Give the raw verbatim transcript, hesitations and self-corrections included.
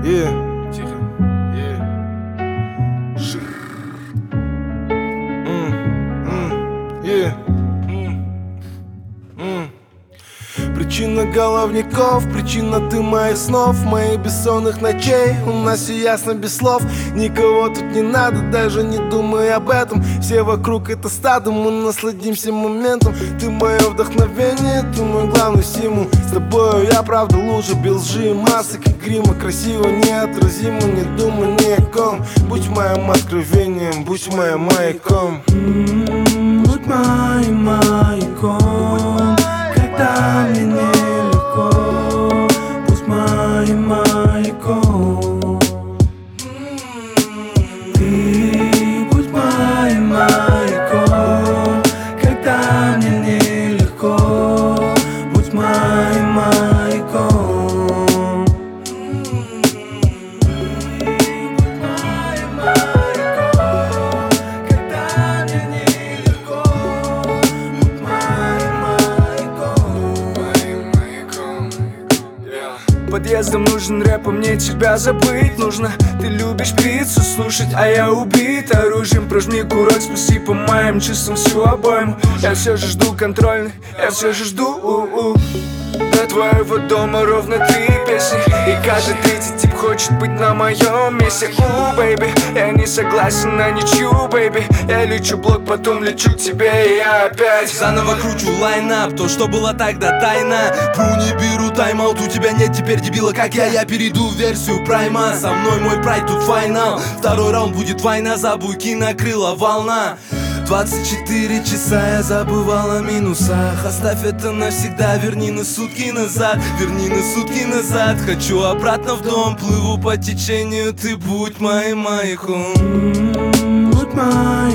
Yeah. Тихо. Yeah. Mm. Mm. Yeah. Mm. Mm. Причина головников, причина ты моих снов, моих бессонных ночей. У нас все ясно без слов, никого тут не надо, даже не думай об этом. Все вокруг это стадо, мы насладимся моментом. Ты мое вдохновение, ты мой главный стимул. С тобою я правда лучше, без лжи, масок и грима. Красиво, неотразимо, не думай ни о ком. Будь моим откровением, будь моим маяком. Mm, будь моим маяком, когда мне нелегко. Будь моим маяком. Ты будь моим маяком, когда мне нелегко. Будь моим маяком. Подъездом нужен рэп, а мне тебя забыть нужно. Ты любишь пиццу слушать, а я убит оружием. Прожми курок, спаси по моим чувствам всю обойму. Я все же жду контрольный, я все же жду у-у. До твоего дома ровно три песни, и каждый третий тип хочет быть на моем месте. У, бэйби, я не согласен на ничью, бэйби. Я лечу блок, потом лечу к тебе, и я опять заново кручу лайнап, то, что было тогда тайна. Пру, не беру тайм-аут, у тебя нет теперь дебила, как я. Я перейду в версию прайма, со мной мой прайд, тут финал. Второй раунд будет война, за буйки накрыла волна. Двадцать четыре часа я забывал о минусах. Оставь это навсегда, верни на сутки назад. Верни на сутки назад. Хочу обратно в дом, плыву по течению. Ты будь моим маяком. Будь моим